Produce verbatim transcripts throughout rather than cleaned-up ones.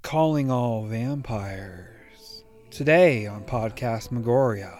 Calling all vampires. Today on Podcast Megoria.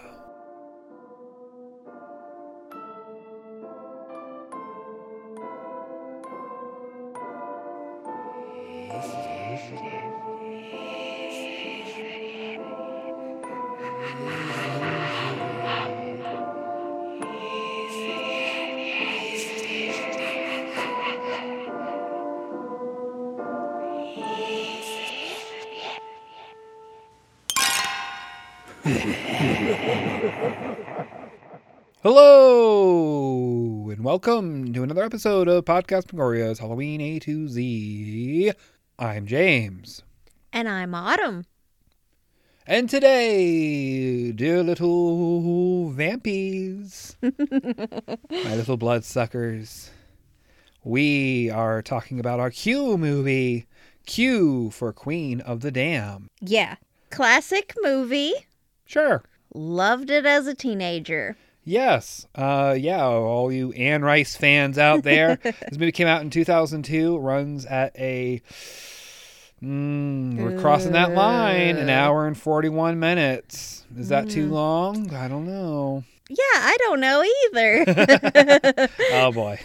Hello, and welcome to another episode of Podcast Megoria's Halloween A to Z. I'm James. And I'm Autumn. And today, dear little vampies, my little bloodsuckers, we are talking about our Q movie, Q for Queen of the Damned. Yeah. Classic movie. Sure. Loved it as a teenager. Yes. Uh, yeah, all you Anne Rice fans out there. This movie came out in two thousand two, runs at a... Mm, we're crossing that line, an hour and forty-one minutes. Is that mm. too long? I don't know. Yeah, I don't know either. Oh, boy.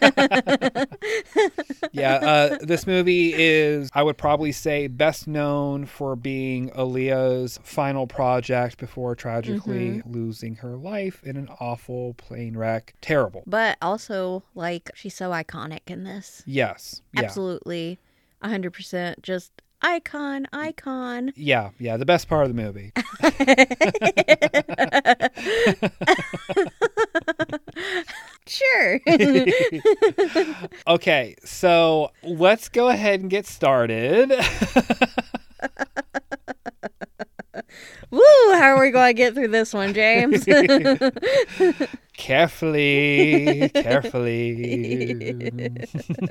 Yeah, uh, this movie is, I would probably say, best known for being Aaliyah's final project before tragically mm-hmm. losing her life in an awful plane wreck. Terrible. But also, like, she's so iconic in this. Yes. Yeah. Absolutely. one hundred percent just icon, icon. Yeah, yeah, the best part of the movie. Sure. Okay, so let's go ahead and get started. Woo, how are we going to get through this one, James? Carefully, carefully.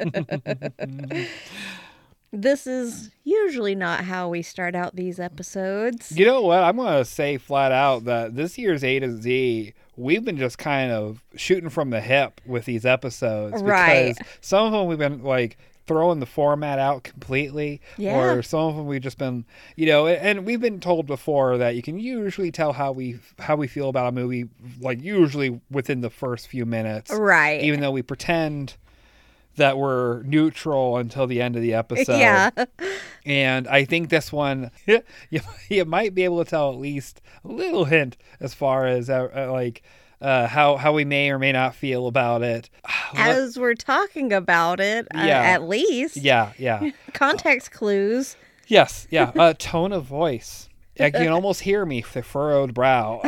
This is usually not how we start out these episodes. You know what? I'm going to say flat out that this year's A to Z, we've been just kind of shooting from the hip with these episodes. Right. Because some of them we've been like throwing the format out completely. Yeah. Or some of them we've just been, you know, and we've been told before that you can usually tell how we how we feel about a movie, like usually within the first few minutes. Right. Even though we pretend that we're neutral until the end of the episode. Yeah. And I think this one, you, you might be able to tell at least a little hint as far as uh, like uh, how, how we may or may not feel about it. As we're talking about it, uh, yeah. at least. Yeah, yeah. Context uh, clues. Yes, yeah. Uh, tone of voice. You can almost hear me with a furrowed brow.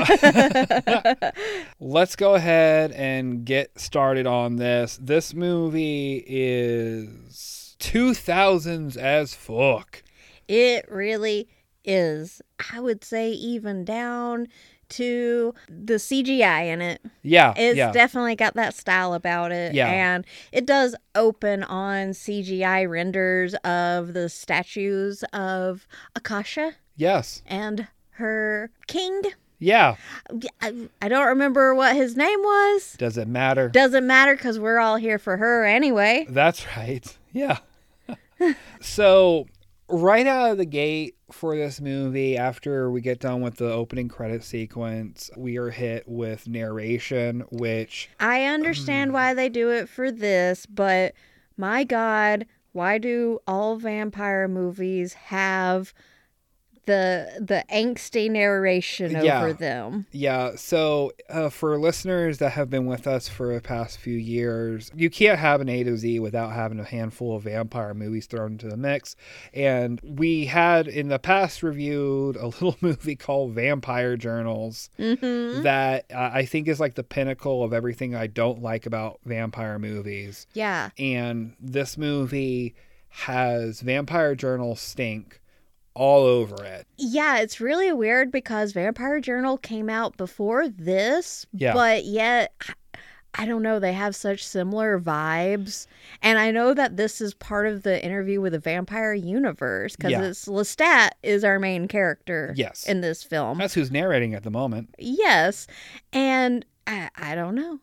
Let's go ahead and get started on this. This movie is two thousands as fuck. It really is. I would say even down to the C G I in it. Yeah. It's yeah. definitely got that style about it. Yeah. And it does open on C G I renders of the statues of Akasha. Yes. And her king. Yeah. I, I don't remember what his name was. Does it matter? Doesn't matter because we're all here for her anyway. That's right. Yeah. So, right out of the gate for this movie, after we get done with the opening credit sequence, we are hit with narration, which... I understand um, why they do it for this, but my God, why do all vampire movies have the the angsty narration yeah. over them? Yeah, so uh, for listeners that have been with us for the past few years, you can't have an A to Z without having a handful of vampire movies thrown into the mix. And we had in the past reviewed a little movie called Vampire Journals mm-hmm. that uh, I think is like the pinnacle of everything I don't like about vampire movies. Yeah. And this movie has Vampire Journal stink all over it. Yeah, it's really weird because Vampire Journal came out before this, yeah. but yet, I don't know, they have such similar vibes. And I know that this is part of the Interview with the Vampire universe because yeah. it's Lestat is our main character yes. in this film. That's who's narrating at the moment. Yes. And I, I don't know.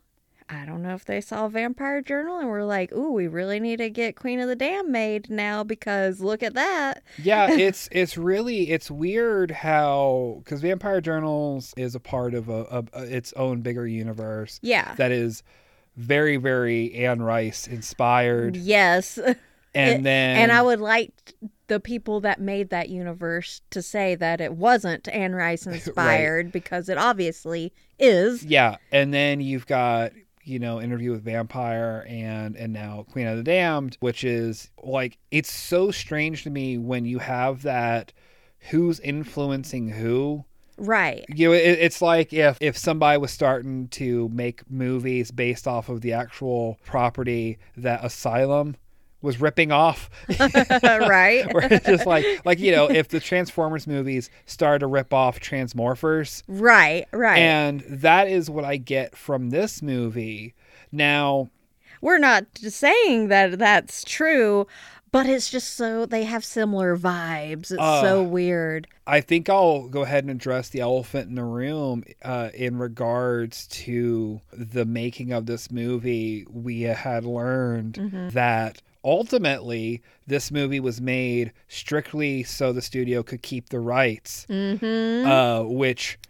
I don't know if they saw Vampire Journal and were like, ooh, we really need to get Queen of the Dam made now because look at that. Yeah, it's it's really, it's weird how, because Vampire Journals is a part of a, a, a its own bigger universe. Yeah. That is very, very Anne Rice inspired. Yes. And It- then... And I would like the people that made that universe to say that it wasn't Anne Rice inspired because it obviously is. Yeah, and then you've got, you know, Interview with Vampire and and now Queen of the Damned, which is like, it's so strange to me when you have that who's influencing who. Right. You know, it, it's like if if somebody was starting to make movies based off of the actual property that Asylum was ripping off. Right. Where it's just like, like, you know, if the Transformers movies started to rip off Transmorphers. Right, right. And that is what I get from this movie. Now, we're not saying that that's true, but it's just so they have similar vibes. It's Uh, so weird. I think I'll go ahead and address the elephant in the room uh, in regards to the making of this movie. We had learned Mm-hmm. that ultimately this movie was made strictly so the studio could keep the rights, Mm-hmm. uh, which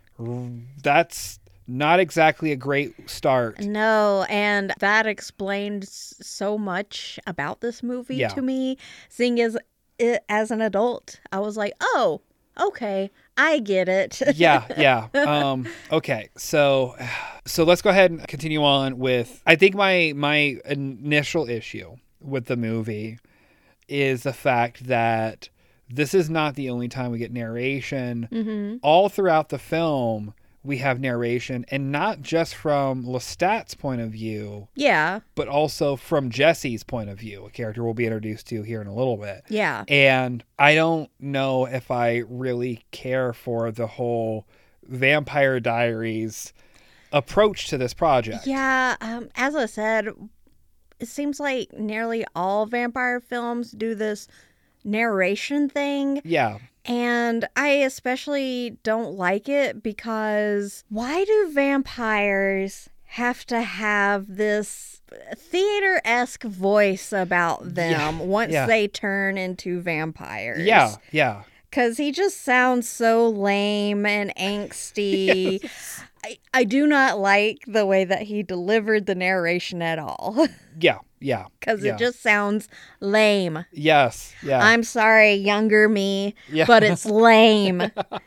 that's not exactly a great start. No, and that explained s- so much about this movie Yeah. to me. Seeing as it as an adult, I was like, "Oh, okay, I get it." yeah, yeah. Um, okay, so so let's go ahead and continue on with. I think my my initial issue with the movie is the fact that this is not the only time we get narration. Mm-hmm. All throughout the film, we have narration, and not just from Lestat's point of view, Yeah, but also from Jesse's point of view, a character we'll be introduced to here in a little bit. yeah. And I don't know if I really care for the whole Vampire Diaries approach to this project. Yeah, um, as I said, it seems like nearly all vampire films do this narration thing. Yeah. And I especially don't like it because why do vampires have to have this theater-esque voice about them Yeah, once yeah. they turn into vampires? Yeah. Yeah. Because he just sounds so lame and angsty. I, I do not like the way that he delivered the narration at all. Yeah. Yeah. Because yeah. it just sounds lame. Yes. Yeah. I'm sorry, younger me, Yeah. but it's lame.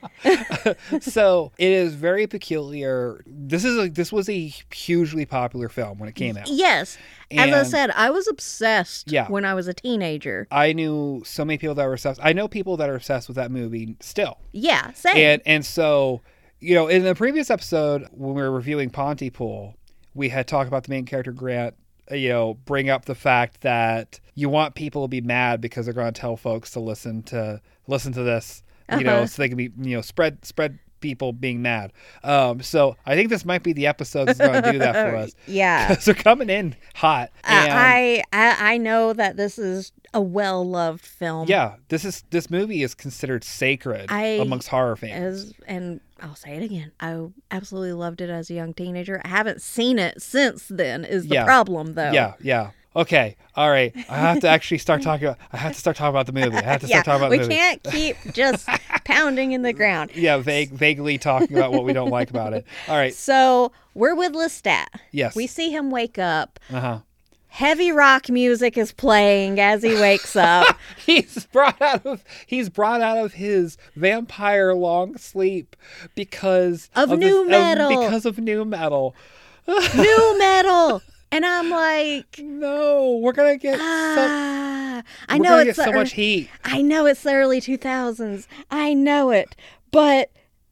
So it is very peculiar. This is a, this was a hugely popular film when it came out. Yes. As I And- said, I was obsessed Yeah. when I was a teenager. I knew so many people that were obsessed. I know people that are obsessed with that movie still. Yeah, same. And and so, you know, in the previous episode when we were reviewing Pontypool, we had talked about the main character Grant, uh, you know, bring up the fact that you want people to be mad because they're going to tell folks to listen to listen to this, you know, Uh-huh. so they can be, you know, spread spread people being mad. Um, so I think this might be the episode that's going to do that for us. yeah. Because they're coming in hot. And I, I I know that this is a well-loved film. yeah, this is this movie is considered sacred I- amongst horror fans. As, and I'll say it again. I absolutely loved it as a young teenager. I haven't seen it since then is the Yeah. problem, though. Yeah, yeah. Okay, all right. I have to actually start talking about. I have to start talking about the movie. I have to Yeah, start talking about we the movie. can't keep just pounding in the ground. Yeah, vague, vaguely talking about what we don't like about it. All right. So we're with Lestat. Yes. We see him wake up. Uh huh. Heavy rock music is playing as he wakes up. He's brought out of he's brought out of his vampire long sleep because Of this- new metal. because of new metal. New metal. And I'm like, No, we're gonna get so, ah. I we're know gonna it's get so the much ear- heat. I know it's the early two thousands. I know it. But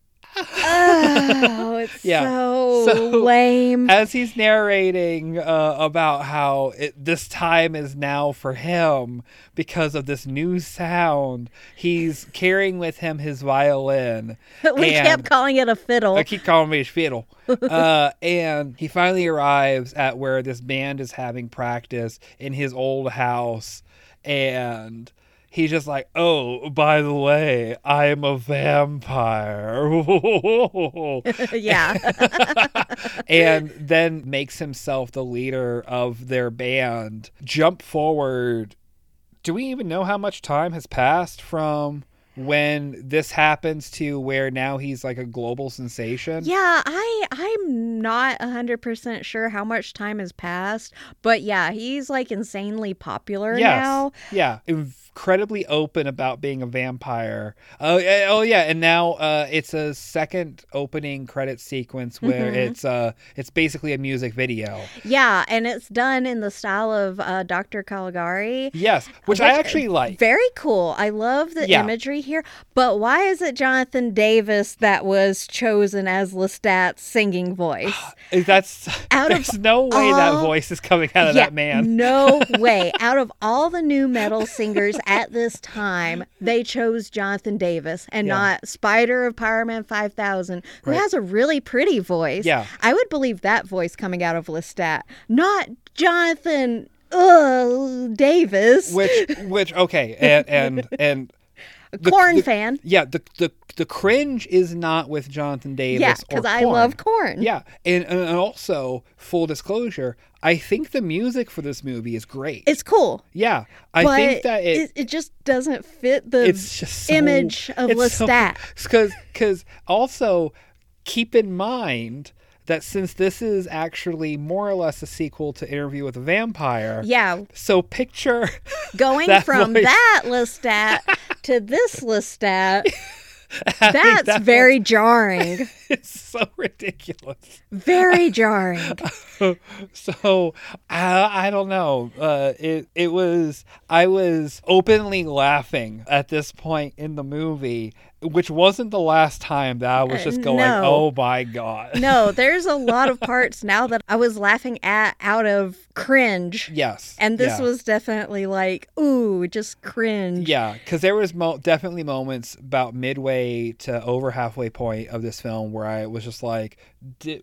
oh, it's Yeah. so, So- lame. As he's narrating uh, about how it, this time is now for him because of this new sound, he's carrying with him his violin. we and- kept calling it a fiddle. I keep calling me his fiddle. Uh, and he finally arrives at where this band is having practice in his old house. And he's just like, oh, by the way, I'm a vampire. Yeah. And then makes himself the leader of their band. Jump forward. Do we even know how much time has passed from when this happens to where now he's like a global sensation? Yeah, I I'm not one hundred percent sure how much time has passed, but yeah, he's like insanely popular Yes. now. Yeah. Incredibly open about being a vampire. Oh, uh, oh yeah, and now uh, it's a second opening credit sequence where Mhm. it's uh it's basically a music video. Yeah, and it's done in the style of uh, Doctor Caligari. Yes, which I actually like. Very cool. I love the Yeah. imagery here. But why is it Jonathan Davis that was chosen as Lestat's singing voice? That's Out of there's no way that all- voice is coming out of Yeah, that man. no way. Out of all the new metal singers at this time, they chose Jonathan Davis and Yeah. not Spider of Power Man five thousand, who Right. has a really pretty voice. Yeah. I would believe that voice coming out of Lestat, not Jonathan ugh, Davis, Which which okay, and and and a the- Korn the- fan. yeah, the the the cringe is not with Jonathan Davis. Yeah, or because I Korn. love Korn. Yeah, and, and also full disclosure, I think the music for this movie is great. It's cool. yeah, I but think that it, it, it just doesn't fit the it's just so, image of Lestat. Because because also keep in mind that since this is actually more or less a sequel to Interview with a Vampire, Yeah, so picture going that from voice. that Lestat to this Lestat, having that's that very jarring. voice. It's so ridiculous. Very jarring. So I, I don't know. Uh, it it was I was openly laughing at this point in the movie, which wasn't the last time that I was Uh, just going, no. "Oh my god!" No, there's a lot of parts now that I was laughing at out of cringe. Yes, And this yeah. was definitely like, ooh, just cringe. Yeah, because there was mo- definitely moments about midway to over halfway point of this film where I was just like, di-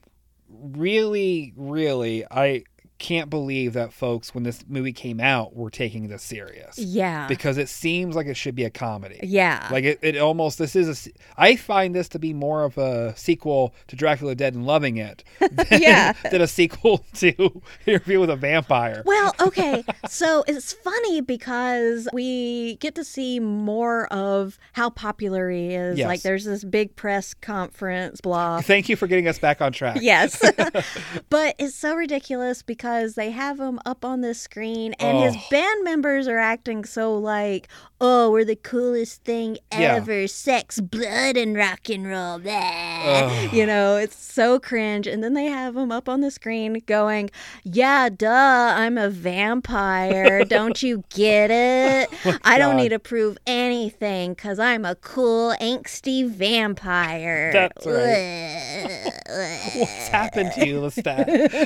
really, really, I can't believe that folks, when this movie came out, were taking this serious. Yeah. Because it seems like it should be a comedy. Yeah. Like it, it almost, this is a, se- I find this to be more of a sequel to Dracula Dead and Loving It than, Yeah. than a sequel to Interview with a Vampire. Well, okay. So it's funny because we get to see more of how popular he is. Yes. Like there's this big press conference, blah. Thank you for getting us back on track. Yes. But it's so ridiculous because they have him up on the screen and his Oh. band members are acting so like, oh, we're the coolest thing Yeah. ever. Sex, blood, and rock and roll. Blah. Ugh. You know, it's so cringe. And then they have him up on the screen going, yeah, duh, I'm a vampire. Don't you get it? I don't Oh God. need to prove anything because I'm a cool, angsty vampire. That's right. What's happened to you, Lestat?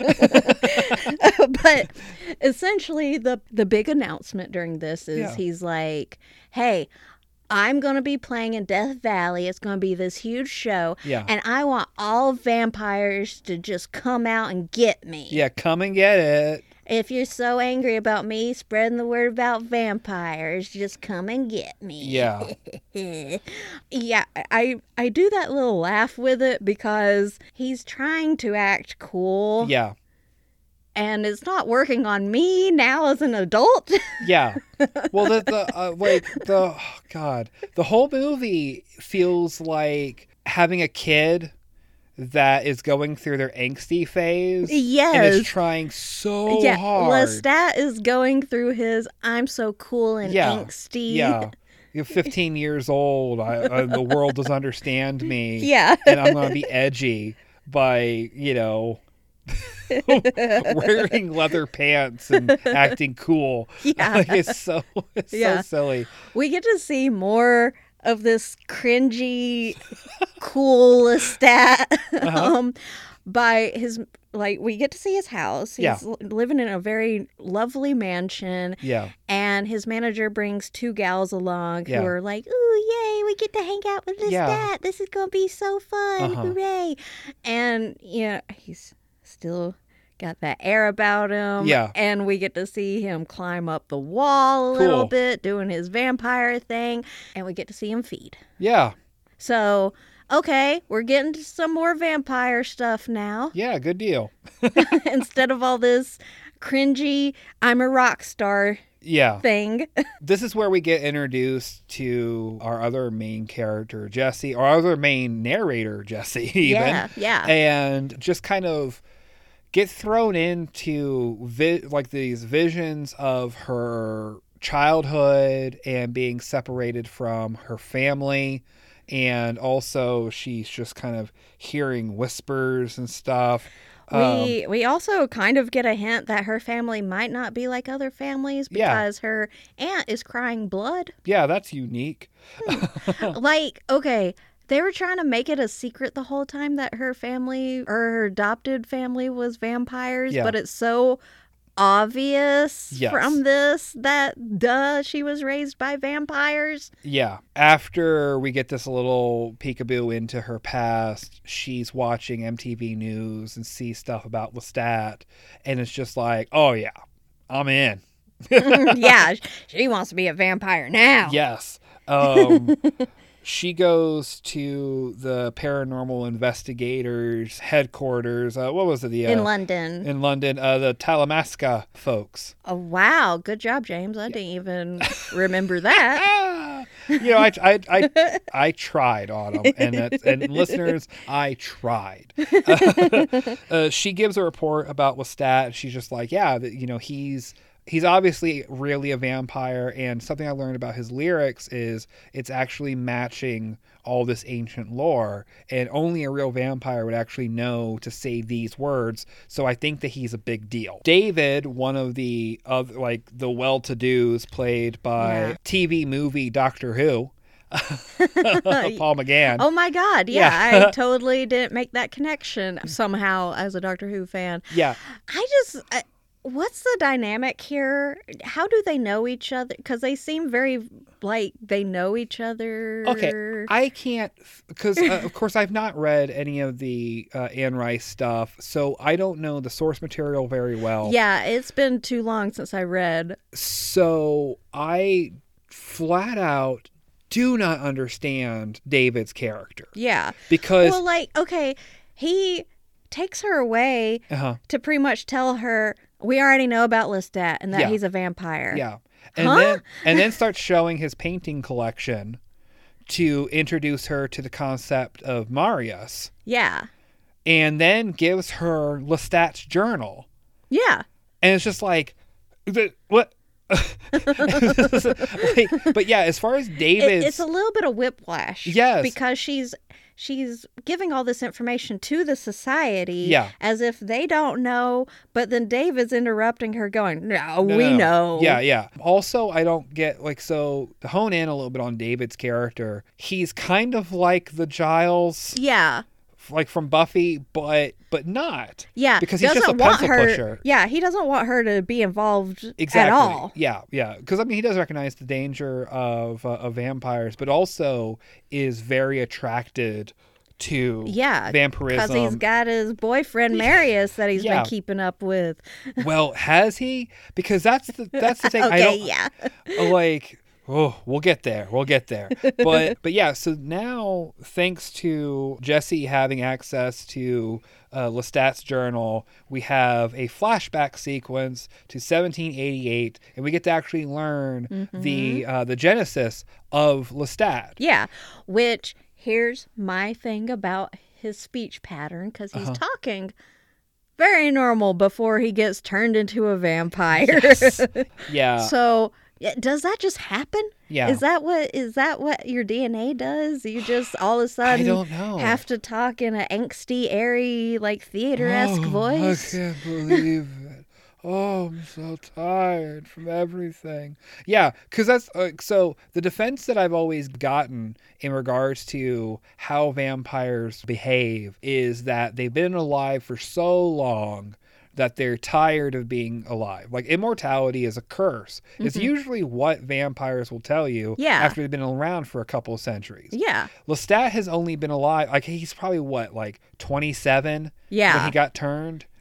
But essentially, the the big announcement during this is Yeah. he's like, "Hey, I'm going to be playing in Death Valley. It's going to be this huge show, Yeah. and I want all vampires to just come out and get me. Yeah, come and get it. If you're so angry about me spreading the word about vampires, just come and get me." Yeah. Yeah, I I do that little laugh with it because he's trying to act cool. Yeah. And it's not working on me now as an adult. Yeah. Well, the, the uh, like, the, oh, God, the whole movie feels like having a kid that is going through their angsty phase. And Yes. is trying so yeah, hard. Lestat is going through his I'm so cool and Yeah, angsty. Yeah. You're fifteen years old. I, I, the world doesn't understand me. Yeah. And I'm going to be edgy by, you know, wearing leather pants and acting cool. Yeah. Like, it's so it's Yeah. so silly. We get to see more of this cringy, cool Lestat. Uh-huh. um, by his, like, we get to see his house. He's Yeah. l- living in a very lovely mansion. Yeah. And his manager brings two gals along Yeah. who are like, ooh, yay, we get to hang out with this Yeah. dad. This is going to be so fun. Uh-huh. Hooray. And, you know, he's still got that air about him. Yeah. And we get to see him climb up the wall a Cool. little bit, doing his vampire thing. And we get to see him feed. Yeah. So, okay, we're getting to some more vampire stuff now. Yeah, good deal. Instead of all this cringy, I'm a rock star Yeah. thing. This is where we get introduced to our other main character, Jesse, our other main narrator, Jesse, even. Yeah, yeah. And just kind of get thrown into vi- like these visions of her childhood and being separated from her family. And also she's just kind of hearing whispers and stuff. We um, we also kind of get a hint that her family might not be like other families because yeah. her aunt is crying blood. Yeah, that's unique. Hmm. Like, okay, they were trying to make it a secret the whole time that her family or her adopted family was vampires, yeah. but it's so obvious yes. from this that duh, she was raised by vampires. Yeah. After we get this little peekaboo into her past, she's watching M T V News and sees stuff about Lestat, and it's just like, oh yeah, I'm in. Yeah, she wants to be a vampire now. Yes. Um She goes to the paranormal investigators headquarters. Uh, what was it? The, uh, in London. In London, uh, the Talamasca folks. Oh, wow. Good job, James. I yeah. didn't even remember that. You know, I, I, I, I tried on them. And, that's, and listeners, I tried. Uh, uh, she gives a report about Lestat. She's just like, yeah, that, you know, he's... He's obviously really a vampire, and something I learned about his lyrics is it's actually matching all this ancient lore, and only a real vampire would actually know to say these words, so I think that he's a big deal. David, one of the, uh, like, the well-to-dos played by yeah. T V movie Doctor Who, Paul McGann. Oh my God, yeah, yeah. I totally didn't make that connection somehow as a Doctor Who fan. Yeah. I just... I, What's the dynamic here? How do they know each other? Because they seem very, like, they know each other. Okay, I can't, because, uh, of course, I've not read any of the uh, Anne Rice stuff, so I don't know the source material very well. Yeah, it's been too long since I read. So I flat out do not understand David's character. Yeah. Because... Well, like, okay, he takes her away uh-huh. to pretty much tell her... We already know about Lestat and that yeah. he's a vampire. Yeah. And huh? then and then starts showing his painting collection to introduce her to the concept of Marius. Yeah. And then gives her Lestat's journal. Yeah. And it's just like, what? like, but yeah, as far as David's... It, it's a little bit of whiplash. Yes. Because she's... She's giving all this information to the society yeah. as if they don't know, but then David's interrupting her going, no, no we no. know. Yeah, yeah. Also, I don't get, like, so to hone in a little bit on David's character, he's kind of like the Giles. Yeah. Like from Buffy, but but not. Yeah. Because he's just a pencil her, pusher. Yeah, he doesn't want her to be involved exactly. at all. Yeah, yeah. Because, I mean, he does recognize the danger of, uh, of vampires, but also is very attracted to yeah, vampirism. Because he's got his boyfriend, Marius, that he's yeah. been keeping up with. Well, has he? Because that's the, that's the thing. okay, I don't, yeah. Like... Oh, we'll get there. We'll get there. But but yeah, so now thanks to Jesse having access to uh, Lestat's journal, we have a flashback sequence to seventeen eighty-eight, and we get to actually learn mm-hmm. the uh, the genesis of Lestat. Yeah, which here's my thing about his speech pattern, because he's uh-huh. talking very normal before he gets turned into a vampire. Yes. Yeah. So... Does that just happen? Yeah. Is that what is that what your D N A does? You just all of a sudden I don't know. have to talk in an angsty, airy, like theater-esque oh, voice? I can't believe it. Oh, I'm so tired from everything. Yeah, because that's uh, so the defense that I've always gotten in regards to how vampires behave is that they've been alive for so long that they're tired of being alive. Like, immortality is a curse. Mm-hmm. It's usually what vampires will tell you yeah. after they've been around for a couple of centuries. Yeah. Lestat has only been alive, like, he's probably, what, like, twenty-seven yeah. when he got turned?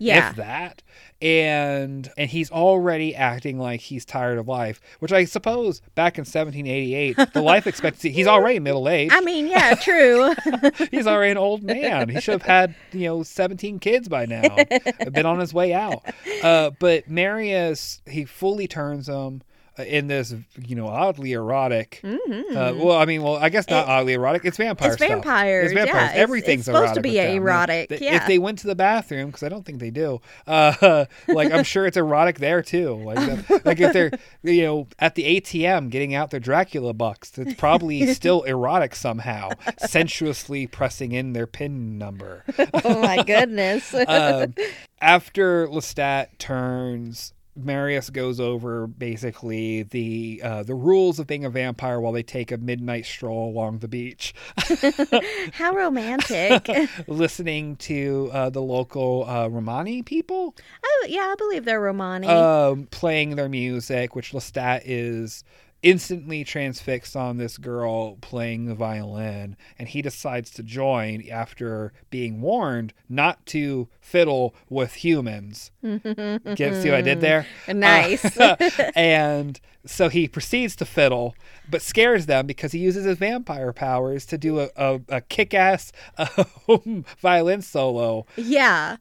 Yeah. if that. And and he's already acting like he's tired of life, which I suppose back in seventeen eighty-eight, the life expectancy, he's already middle-aged. I mean, yeah, true. He's already an old man. He should have had, you know, seventeen kids by now. Been on his way out. Uh, but Marius, he fully turns him in this, you know, oddly erotic. Mm-hmm. Uh, well, I mean, well, I guess not it, oddly erotic. It's vampire it's stuff. Vampires, it's vampires. Yeah, Everything's it's, it's supposed erotic to be with them. erotic. They, yeah. If they went to the bathroom, because I don't think they do, uh, like I'm sure it's erotic there too. Like, like if they're, you know, at the A T M getting out their Dracula bucks, it's probably still erotic somehow, sensuously pressing in their pin number. Oh my goodness. um, after Lestat turns, Marius goes over basically the uh, the rules of being a vampire while they take a midnight stroll along the beach. How romantic. Listening to uh, the local uh, Romani people. Oh, yeah, I believe they're Romani. Um, playing their music, which Lestat is instantly transfixed on this girl playing the violin, and he decides to join after being warned not to fiddle with humans. Get, see what I did there? Nice. Uh, and so he proceeds to fiddle, but scares them because he uses his vampire powers to do a, a, a kick-ass uh, violin solo. Yeah.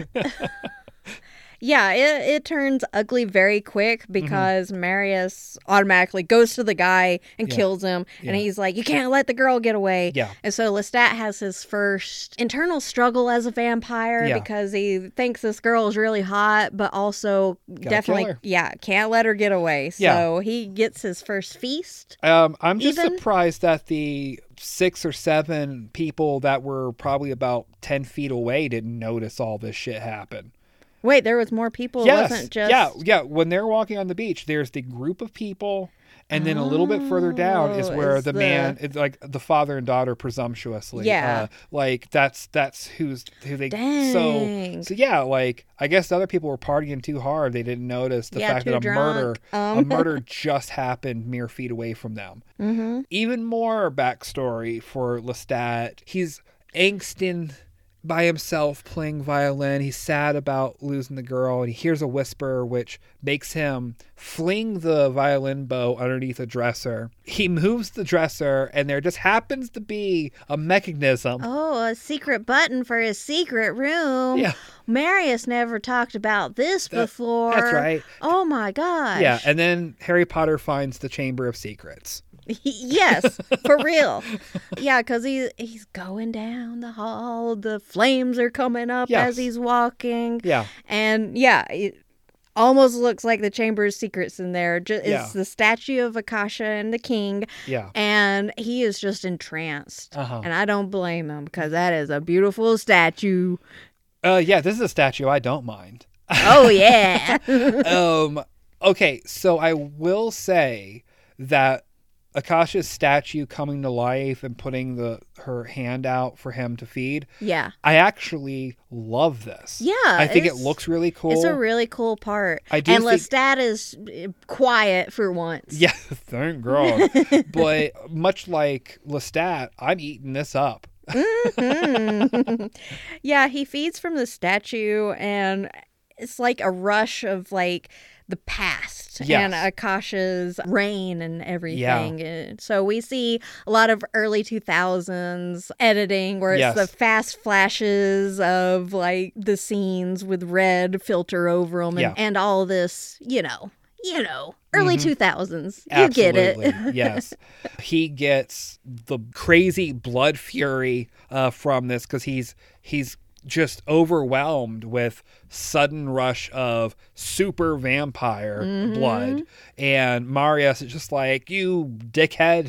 Yeah, it, it turns ugly very quick because mm-hmm. Marius automatically goes to the guy and yeah. kills him. Yeah. And he's like, you can't let the girl get away. Yeah. And so Lestat has his first internal struggle as a vampire yeah. because he thinks this girl is really hot, but also Gotta definitely, yeah, can't let her get away. So yeah. he gets his first feast. Um, I'm just even. surprised that the six or seven people that were probably about ten feet away didn't notice all this shit happen. Wait, there was more people? Yes. It wasn't just... Yeah, yeah. When they're walking on the beach, there's the group of people, and then oh, a little bit further down is where is the, the man, it's like the father and daughter presumptuously. Yeah. Uh, like, that's that's who's who they... Dang. So, so, yeah, like, I guess the other people were partying too hard. They didn't notice the yeah, fact that a drunk. murder Um. a murder just happened mere feet away from them. Mm-hmm. Even more backstory for Lestat. He's angsting by himself playing violin. He's sad about losing the girl, and he hears a whisper which makes him fling the violin bow underneath a dresser. He moves the dresser, and there just happens to be a mechanism. Oh, a secret button for his secret room. Yeah. Marius never talked about this That, before. That's right. Oh my gosh. Yeah, and then Harry Potter finds the Chamber of Secrets. Yes, for real. Yeah, because he, he's going down the hall. The flames are coming up yes. as he's walking. Yeah. And yeah, it almost looks like the Chamber of Secrets in there. Just, yeah. It's the statue of Akasha and the king. Yeah. And he is just entranced. Uh-huh. And I don't blame him because that is a beautiful statue. Uh, yeah, this is a statue I don't mind. Oh, yeah. um. Okay, so I will say that Akasha's statue coming to life and putting the her hand out for him to feed. Yeah. I actually love this. Yeah. I think it looks really cool. It's a really cool part. I do and think... Lestat is quiet for once. Yeah, thank God. But much like Lestat, I'm eating this up. Mm-hmm. Yeah, he feeds from the statue, and it's like a rush of like the past yes. and Akasha's reign and everything. Yeah. And so we see a lot of early two thousands editing where it's yes. the fast flashes of like the scenes with red filter over them and, yeah. and all this, you know, you know, early mm-hmm. two thousands. You Absolutely. get it. Yes. He gets the crazy blood fury uh, from this because he's he's just overwhelmed with sudden rush of super vampire mm-hmm. blood, and Marius is just like, you dickhead.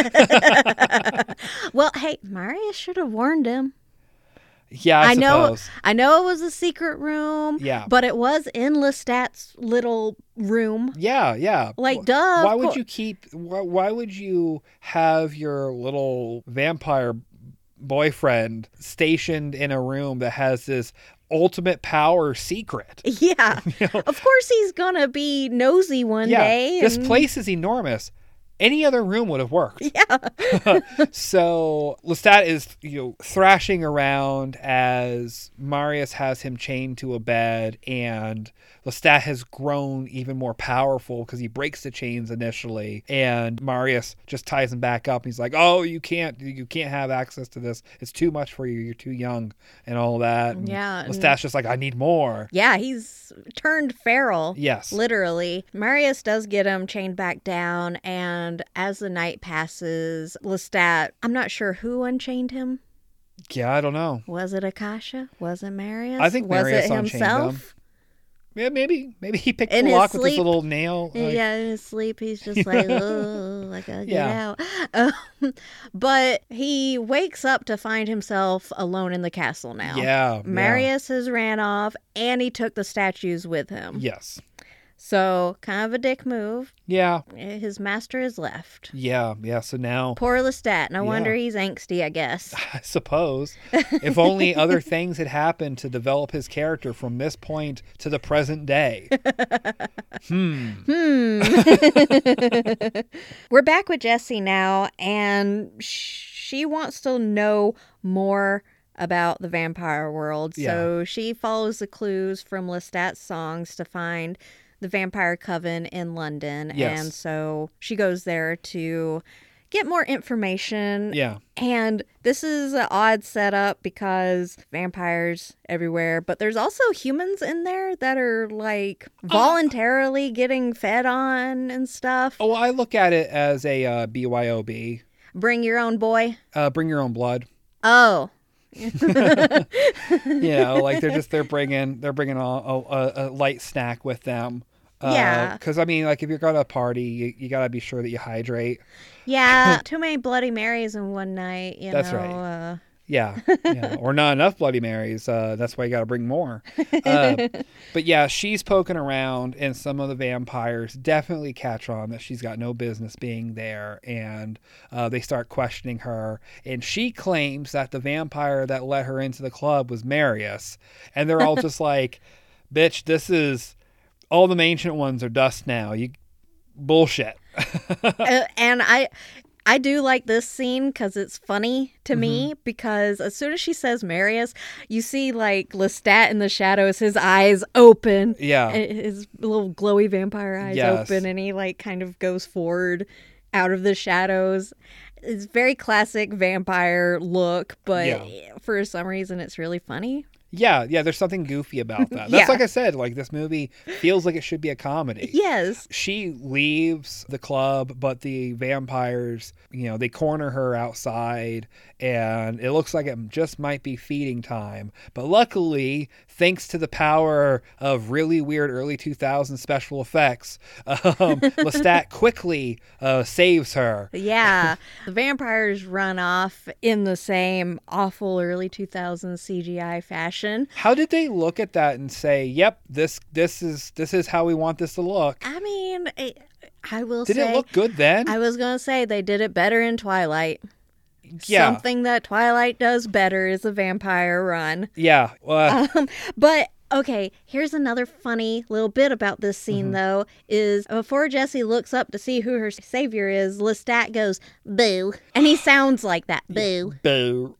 Well, hey, Marius should have warned him. Yeah, I, I know. suppose. I know it was a secret room. Yeah, but it was in Lestat's little room. Yeah, yeah. Like, duh. Why would you keep? Why, why would you have your little vampire boyfriend stationed in a room that has this ultimate power secret? Yeah. You know? Of course he's gonna be nosy one yeah, day. This and... place is enormous. Any other room would have worked. Yeah. So Lestat is, you know, thrashing around as Marius has him chained to a bed, and Lestat has grown even more powerful because he breaks the chains initially, and Marius just ties him back up. He's like, "Oh, you can't, you can't have access to this. It's too much for you. You're too young," and all that. And Yeah. Lestat's just like, "I need more." Yeah, he's turned feral. Yes. Literally. Marius does get him chained back down, and as the night passes, Lestat, I'm not sure who unchained him. Yeah, I don't know. Was it Akasha? Was it Marius? I think Was Marius it unchained himself? him. Yeah, maybe. Maybe he picked In the his lock with his sleep. little nail. Like, Yeah, in his sleep, he's just like, oh, I gotta get Yeah. out. Um, but he wakes up to find himself alone in the castle now. Yeah. Marius has ran off, and he took the statues with him. Yeah. Yes. So, kind of a dick move. Yeah. His master is left. Yeah. Yeah. So now, Poor Lestat. No Yeah. wonder he's angsty, I guess. I suppose, if only other things had happened to develop his character from this point to the present day. Hmm. Hmm. We're back with Jessie now, and she wants to know more about the vampire world. So she follows the clues from Lestat's songs to find the Vampire Coven in London. Yes. And so she goes there to get more information. Yeah. And this is an odd setup because vampires everywhere, but there's also humans in there that are like voluntarily getting fed on and stuff. Oh, I look at it as a uh, B Y O B. Bring your own boy. Uh, bring your own blood. Oh. You know, like they're just they're bringing they're bringing a, a, a light snack with them. Uh, Yeah. Because I mean, like if you're gonna party, you, you gotta be sure that you hydrate. Yeah. Too many Bloody Marys in one night, you That's know. right. Uh, Yeah, yeah, or not enough Bloody Marys. Uh, that's why you got to bring more. Uh, but yeah, she's poking around, and some of the vampires definitely catch on that she's got no business being there, and uh, they start questioning her. And she claims that the vampire that let her into the club was Marius, and they're all just like, "Bitch, this is all the ancient ones are dust now. You bullshit." uh, and I. I do like this scene because it's funny to Mm-hmm. me because as soon as she says Marius, you see like Lestat in the shadows, his eyes open. Yeah. and his little glowy vampire eyes Yes. open, and he like kind of goes forward out of the shadows. It's very classic vampire look, but Yeah. for some reason it's really funny. Yeah, yeah, there's something goofy about that. That's Yeah. like I said, like this movie feels like it should be a comedy. Yes. She leaves the club, but the vampires, you know, they corner her outside, and it looks like it just might be feeding time. But luckily, thanks to the power of really weird early two thousands special effects, um, Lestat quickly uh, saves her. Yeah. The vampires run off in the same awful early two thousands C G I fashion. How did they look at that and say, "Yep, this this is this is how we want this to look"? I mean, it, I will Did say. it look good then? I was going to say they did it better in Twilight. Yeah. Something that Twilight does better is a vampire run. Yeah. Uh, Um, but okay, here's another funny little bit about this scene, Mm-hmm. though, is before Jessie looks up to see who her savior is, Lestat goes, boo. And he sounds like that, boo. Boo.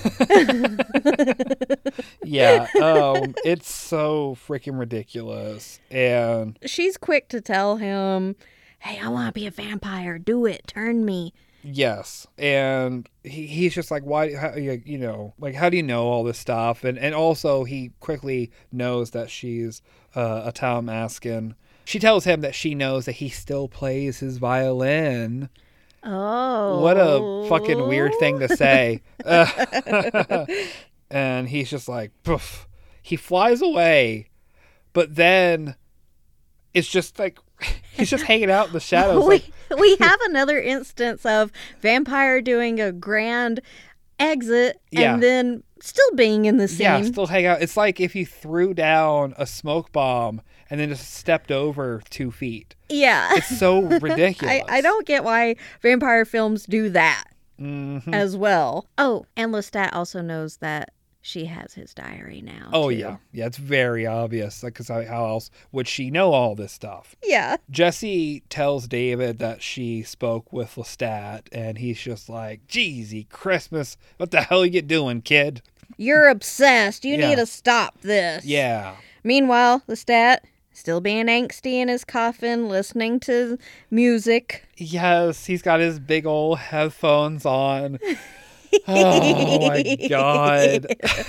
Yeah. Um, it's so freaking ridiculous. And She's quick to tell him, hey, I want to be a vampire. Do it. Turn me. yes. And he, he's just like, why, how, you you know, like, how do you know all this stuff? And, and also he quickly knows that she's uh, a Talmascan. She tells him that she knows that he still plays his violin. Oh. What a fucking weird thing to say. Uh, and he's just like, poof. He flies away, but then it's just like, he's just hanging out in the shadows. we, Like, we have another instance of vampire doing a grand exit Yeah. and then still being in the scene. yeah, still hang out. It's like if you threw down a smoke bomb and then just stepped over two feet. Yeah. It's so ridiculous. I, I don't get why vampire films do that Mhm. as well. Oh, and Lestat also knows that she has his diary now. Oh, too. yeah. Yeah, it's very obvious. Like, because how else would she know all this stuff? Yeah. Jessie tells David that she spoke with Lestat, and he's just like, Jeezy Christmas, what the hell are you doing, kid? You're obsessed. You Yeah. need to stop this. Yeah. Meanwhile, Lestat, still being angsty in his coffin, listening to music. Yes, he's got his big old headphones on. Oh my God.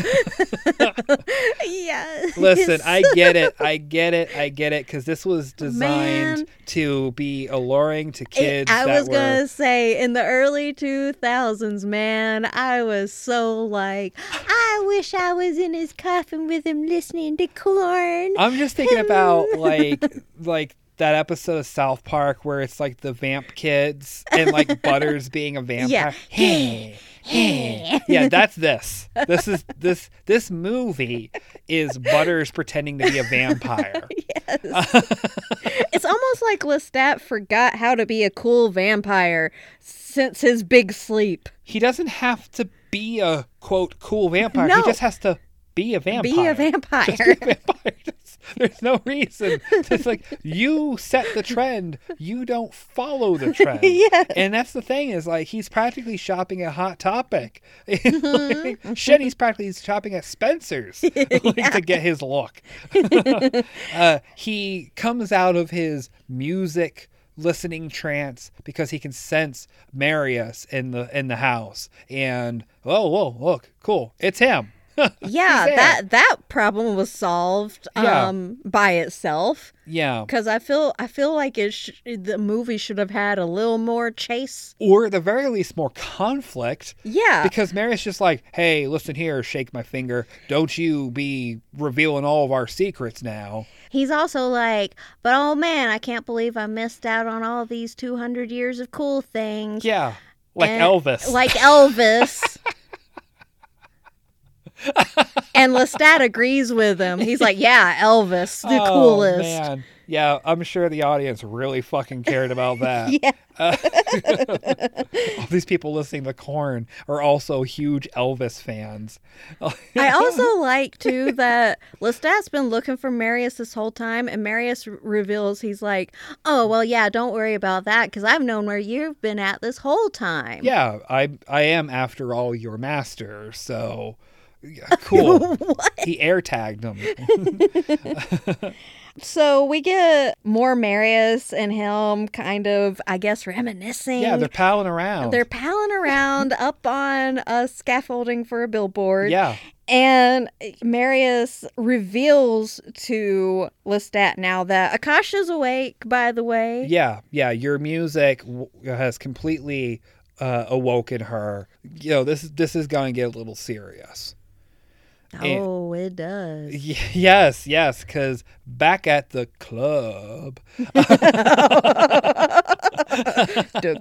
Yes. Listen, I get it. I get it. I get it. Because this was designed Man. to be alluring to kids. I that was were... going to say, in the early two thousands, man, I was so like, I wish I was in his coffin with him listening to Korn. I'm just thinking about like like that episode of South Park where it's like the vamp kids and like Butters being a vampire. Yeah. Hey, hey. Yeah, that's this. This is this this movie is Butters pretending to be a vampire. Yes. It's almost like Lestat forgot how to be a cool vampire since his big sleep. He doesn't have to be a quote cool vampire. No. He just has to be a vampire. Be a vampire. Just be a vampire. Just- there's no reason. It's like you set the trend. You don't follow the trend. Yeah. And that's the thing is like he's practically shopping at Hot Topic. Mm-hmm. Shit, he's practically shopping at Spencer's like, Yeah. to get his look. uh, he comes out of his music listening trance because he can sense Marius in the in the house. And oh, whoa, look, cool, it's him. Yeah, He's there. that that problem was solved Yeah. um, by itself. Yeah. Because I feel I feel like it sh- the movie should have had a little more chase. Or at the very least, more conflict. Yeah. Because Marius just like, hey, listen here, shake my finger. Don't you be revealing all of our secrets now. He's also like, but oh man, I can't believe I missed out on all these two hundred years of cool things. Yeah. Like And- Elvis. Like Elvis. And Lestat agrees with him. He's like, yeah, Elvis, the oh, coolest. Man. Yeah, I'm sure the audience really fucking cared about that. Yeah. Uh, all these people listening to Korn are also huge Elvis fans. I also like, too, that Lestat's been looking for Marius this whole time, and Marius r- reveals he's like, oh, well, yeah, don't worry about that, because I've known where you've been at this whole time. Yeah, I I am, after all, your master, so... Yeah, cool. He air tagged him. So we get more Marius and him kind of, I guess, reminiscing. Yeah, they're palling around. They're palling around up on a scaffolding for a billboard. Yeah. And Marius reveals to Lestat now that Akasha's awake, by the way. Yeah, yeah. Your music w- has completely uh, awoken her. You know, this, this is going to get a little serious. Oh, it does. Y- yes, yes, because back at the club, The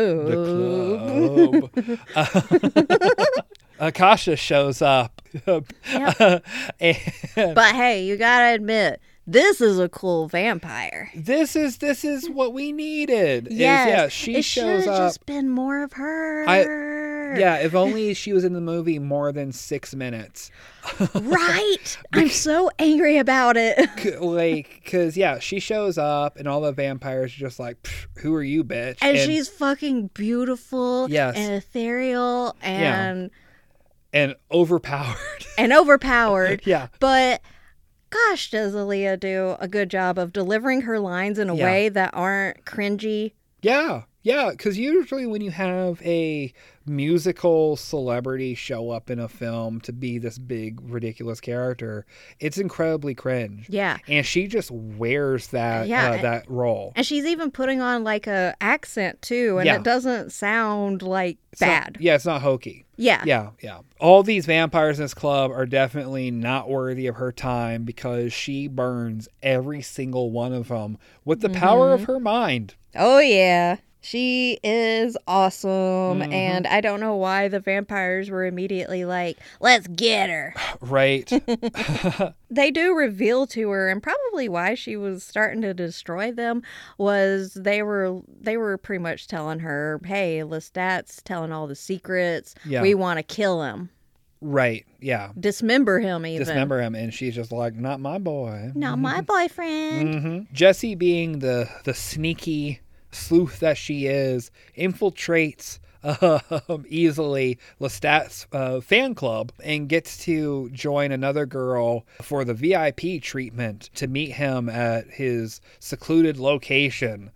club. the club, uh, Akasha shows up. Yep. And But hey, you gotta admit, this is a cool vampire. this is this is what we needed. is, Yes. yeah, she it shows should have up. just been more of her. Yeah, if only she was in the movie more than six minutes. Right. I'm so angry about it. C- Like, because, yeah, she shows up and all the vampires are just like, "Pff, who are you, bitch? And, she's fucking beautiful Yes. and ethereal and And overpowered. and overpowered. Yeah. But gosh, does Aaliyah do a good job of delivering her lines in a Yeah. way that aren't cringy? Yeah. Yeah. Because usually when you have a musical celebrity show up in a film to be this big, ridiculous character, it's incredibly cringe. Yeah. And she just wears that Yeah. uh, that role. And she's even putting on like a accent too, and Yeah. it doesn't sound like It's not- bad. yeah, it's not hokey. Yeah. Yeah, yeah. All these vampires in this club are definitely not worthy of her time because she burns every single one of them with the power of her mind. Oh yeah. She is awesome, Mhm. and I don't know why the vampires were immediately like, let's get her. Right. They do reveal to her, and probably why she was starting to destroy them was they were they were pretty much telling her, hey, Lestat's telling all the secrets. Yeah. We want to kill him. Right. Yeah. Dismember him even. Dismember him. And she's just like, not my boy. Not my boyfriend. Mm-hmm. Jessie, being the, the sneaky sleuth that she is, infiltrates um, easily Lestat's uh, fan club and gets to join another girl for the V I P treatment to meet him at his secluded location.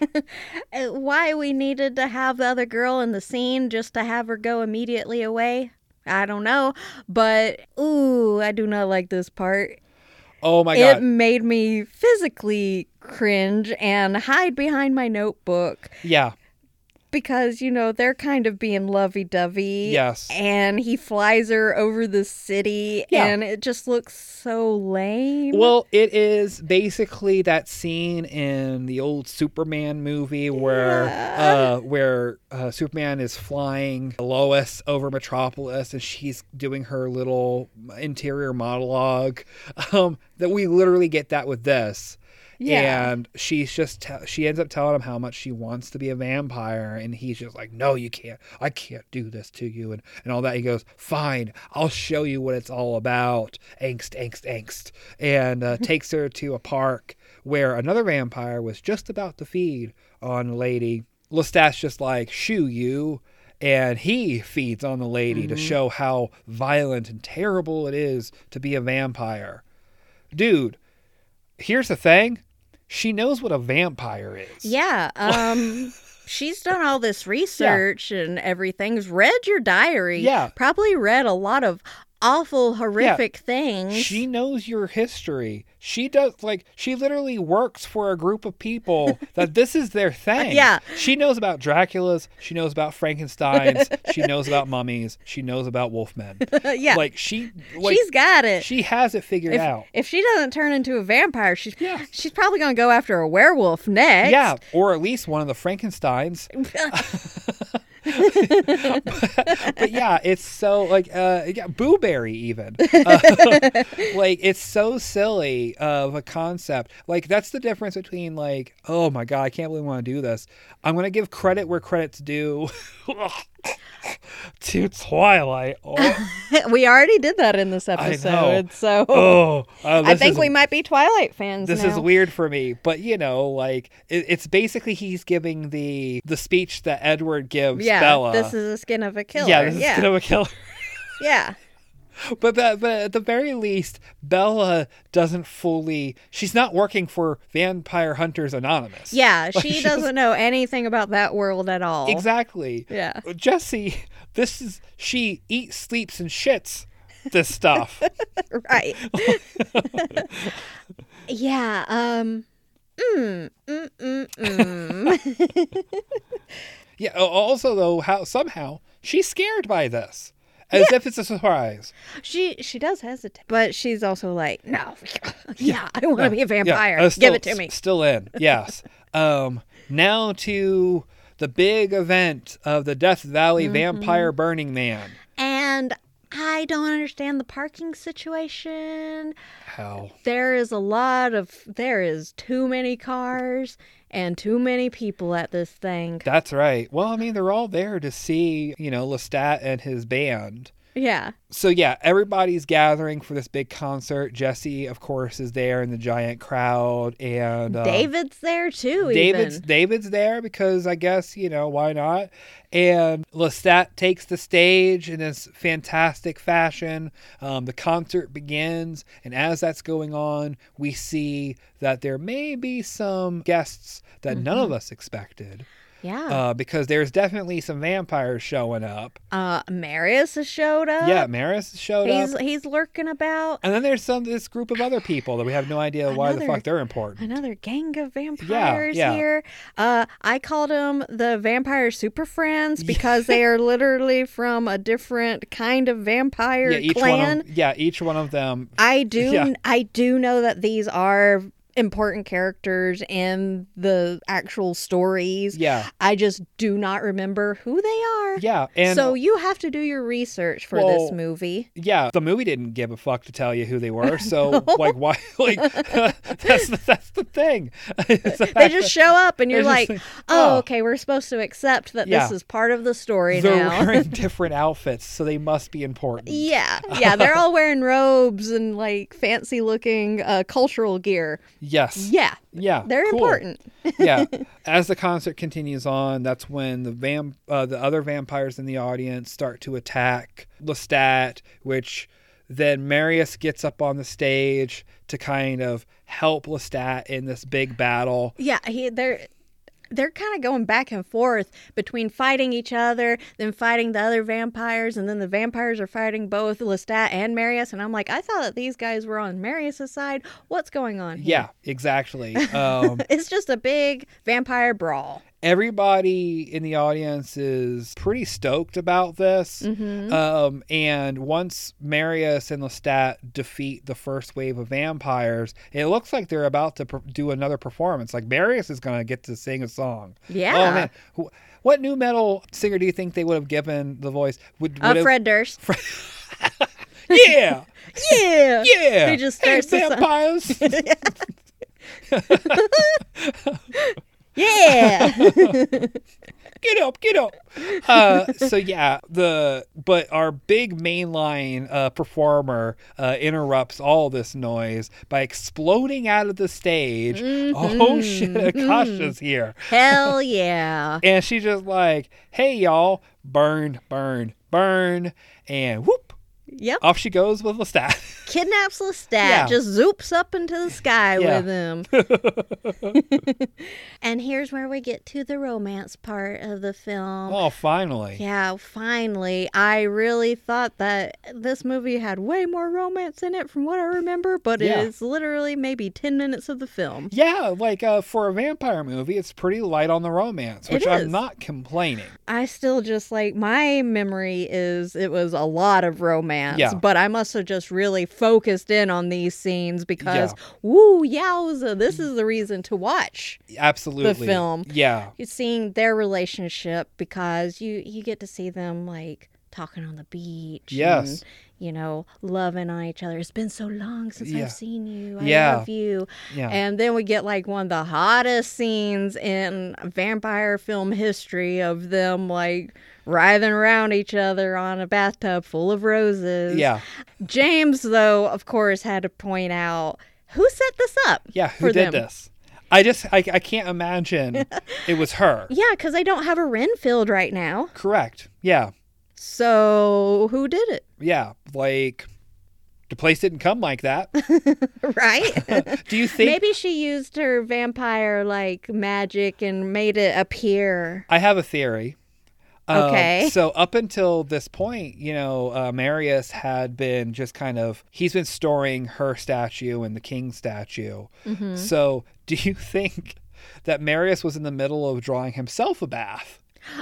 Why we needed to have the other girl in the scene just to have her go immediately away, I don't know. But, ooh, I do not like this part. Oh my God. It made me physically cringe and hide behind my notebook. Yeah. Because, you know, they're kind of being lovey-dovey. Yes. And he flies her over the city, Yeah. and it just looks so lame. Well, it is basically that scene in the old Superman movie where Yeah. uh, where uh, Superman is flying Lois over Metropolis and she's doing her little interior monologue. Um, that we literally get that with this. Yeah. And she's just, te- she ends up telling him how much she wants to be a vampire. And he's just like, no, you can't. I can't do this to you. And, and all that. He goes, fine, I'll show you what it's all about. Angst, angst, angst. And uh, takes her to a park where another vampire was just about to feed on a lady. Lestat's just like, shoo you. And he feeds on the lady mm-hmm. to show how violent and terrible it is to be a vampire. Dude, here's the thing. She knows what a vampire is. Yeah. Um, she's done all this research yeah. and everything's read your diary. Yeah. Probably read a lot of awful, horrific yeah. things. She knows your history. She does, like, she literally works for a group of people that this is their thing. Yeah. She knows about Draculas. She knows about Frankensteins. She knows about mummies. She knows about wolfmen. Yeah. Like, she, like, she's got it. She has it figured if, out. If she doesn't turn into a vampire, she's, yeah. she's probably going to go after a werewolf next. Yeah. Or at least one of the Frankensteins. but, but yeah, it's so like uh yeah, Booberry even uh, like it's so silly of a concept. Like that's the difference between like, oh my God, I can't believe I want to do this. I'm gonna give credit where credit's due to Twilight. Oh. We already did that in this episode, so oh, uh, I think is, we might be Twilight fans. This now. is weird for me, but you know, like it, it's basically he's giving the the speech that Edward gives yeah, Bella. This is a skin of a killer. Yeah, this is yeah. skin of a killer. Yeah. But that, but at the very least, Bella doesn't fully. She's not working for Vampire Hunters Anonymous. Yeah, like, she she doesn't was, know anything about that world at all. Exactly. Yeah. Jessie, this is she eats, sleeps, and shits this stuff. Right. Yeah. Um. Mm. Mm. Mm. Mm. Yeah. Also, though, how somehow she's scared by this. As yeah. if it's a surprise. She she does hesitate. But she's also like, no, yeah, I want to yeah. be a vampire. Yeah. Uh, still, Give it to me. S- still in, yes. um, now to the big event of the Death Valley mm-hmm. Vampire Burning Man. And I don't understand the parking situation. How? There is a lot of, there is too many cars and too many people at this thing. That's right. Well, I mean, they're all there to see, you know, Lestat and his band. Yeah. So, yeah, everybody's gathering for this big concert. Jessie, of course, is there in the giant crowd. And um, David's there, too, David's, even. David's there because I guess, you know, why not? And Lestat takes the stage in this fantastic fashion. Um, the concert begins. And as that's going on, we see that there may be some guests that mm-hmm. none of us expected. Yeah. Uh, because there's definitely some vampires showing up. Uh, Marius has showed up. Yeah, Marius has showed he's, up. He's lurking about. And then there's some this group of other people that we have no idea why another, the fuck they're important. Another gang of vampires yeah, yeah. here. Uh, I called them the Vampire Super Friends because they are literally from a different kind of vampire yeah, each clan. One of, yeah, each one of them. I do. Yeah. I do know that these are important characters in the actual stories. Yeah. I just do not remember who they are. Yeah. And so you have to do your research for well, this movie. Yeah. The movie didn't give a fuck to tell you who they were. So, like, why? Like, that's, the, that's the thing. They just show up and you're like, like, oh, oh, okay, we're supposed to accept that yeah. this is part of the story They're now. wearing different outfits, so they must be important. Yeah. Yeah. They're all wearing robes and, like, fancy looking uh, cultural gear. Yes. Yeah. Yeah. They're cool. important. Yeah. As the concert continues on, that's when the vam- uh, the other vampires in the audience start to attack Lestat, which then Marius gets up on the stage to kind of help Lestat in this big battle. Yeah, he they're they're kind of going back and forth between fighting each other, then fighting the other vampires, and then the vampires are fighting both Lestat and Marius. And I'm like, I thought that these guys were on Marius' side. What's going on here? Yeah, exactly. Um, it's just a big vampire brawl. Everybody in the audience is pretty stoked about this. Mm-hmm. Um, and once Marius and Lestat defeat the first wave of vampires, it looks like they're about to per- do another performance. Like, Marius is going to get to sing a song. Yeah. Oh, man. What new metal singer do you think they would have given the voice? Would, Uh, would have... Fred Durst. Fred... yeah. Yeah. Yeah. He just hey, starts the vampires. Yeah. Get up, get up. Uh, so yeah, the but our big mainline uh, performer uh, interrupts all this noise by exploding out of the stage. Mm-hmm. Oh shit, Akasha's here. Hell yeah. And she's just like, hey y'all, burn, burn, burn, and whoop. Yep. Off she goes with Lestat. Kidnaps Lestat, Yeah. just zoops up into the sky Yeah. with him. And here's where we get to the romance part of the film. Oh, finally. Yeah, finally. I really thought that this movie had way more romance in it from what I remember, but Yeah. it is literally maybe ten minutes of the film. Yeah, like uh, for a vampire movie, it's pretty light on the romance, which It is. I'm not complaining. I still just like, my memory is it was a lot of romance, Yeah. but I must have just really focused in on these scenes because, Yeah. woo, yowza, this is the reason to watch Absolutely. the film. Yeah. You're seeing their relationship because you, you get to see them like talking on the beach. Yes. And, you know, loving on each other. It's been so long since Yeah. I've seen you. I Yeah. love you. Yeah. And then we get like one of the hottest scenes in vampire film history of them like writhing around each other on a bathtub full of roses. Yeah. James, though, of course, had to point out who set this up. Yeah. Who for did them. this? I just, I, I can't imagine it was her. Yeah, because they don't have a Renfield right now. Correct. Yeah. So who did it? Yeah. Like, the place didn't come like that. Right? Do you think? Maybe she used her vampire like magic and made it appear. I have a theory. Um, Okay. So up until this point, you know, uh, Marius had been just kind of, he's been storing her statue and the king statue. Mm-hmm. So do you think that Marius was in the middle of drawing himself a bath?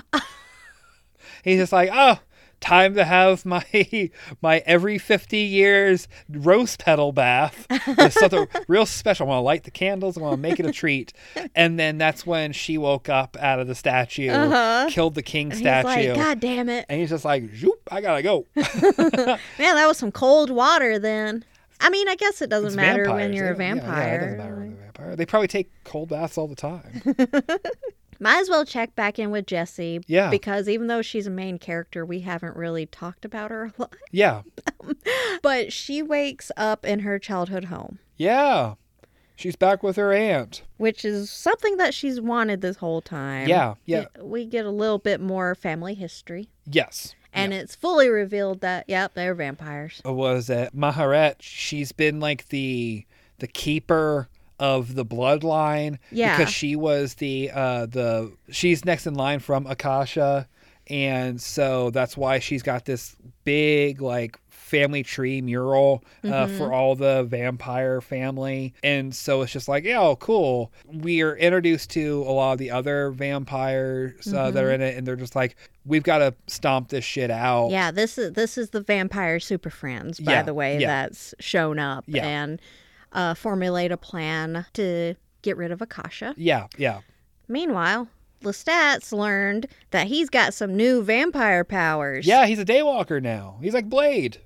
He's just like, oh, time to have my my every fifty years rose petal bath. It's something real special. I want to light the candles. I want to make it a treat. And then that's when she woke up out of the statue, Uh-huh. killed the king And statue. he's like, God damn it. And he's just like, zoop, I gotta go. Man, that was some cold water then. I mean, I guess it doesn't It's matter vampires. when you're a Yeah, yeah, vampire. Yeah, it doesn't matter when they're a vampire. They probably take cold baths all the time. Might as well check back in with Jessie. Yeah. Because even though she's a main character, we haven't really talked about her a lot. Yeah. But she wakes up in her childhood home, Yeah. She's back with her aunt. which is something that she's wanted this whole time. Yeah. Yeah. We get a little bit more family history. Yes. And it's fully revealed that, yep, they're vampires. Was it Maharet? She's been like the the keeper of the bloodline. Yeah. Because she was the uh the she's next in line from Akasha, and so that's why she's got this big like family tree mural uh, Mm-hmm. for all the vampire family. And so it's just like, yeah, oh, cool. We are introduced to a lot of the other vampires uh, that are in it, and they're just like, we've got to stomp this shit out. Yeah, this is this is the vampire super friends, by Yeah, the way, yeah. that's shown up. Yeah. And uh, formulate a plan to get rid of Akasha. Yeah, yeah. Meanwhile, Lestat's learned that he's got some new vampire powers. Yeah, he's a daywalker now. He's like Blade.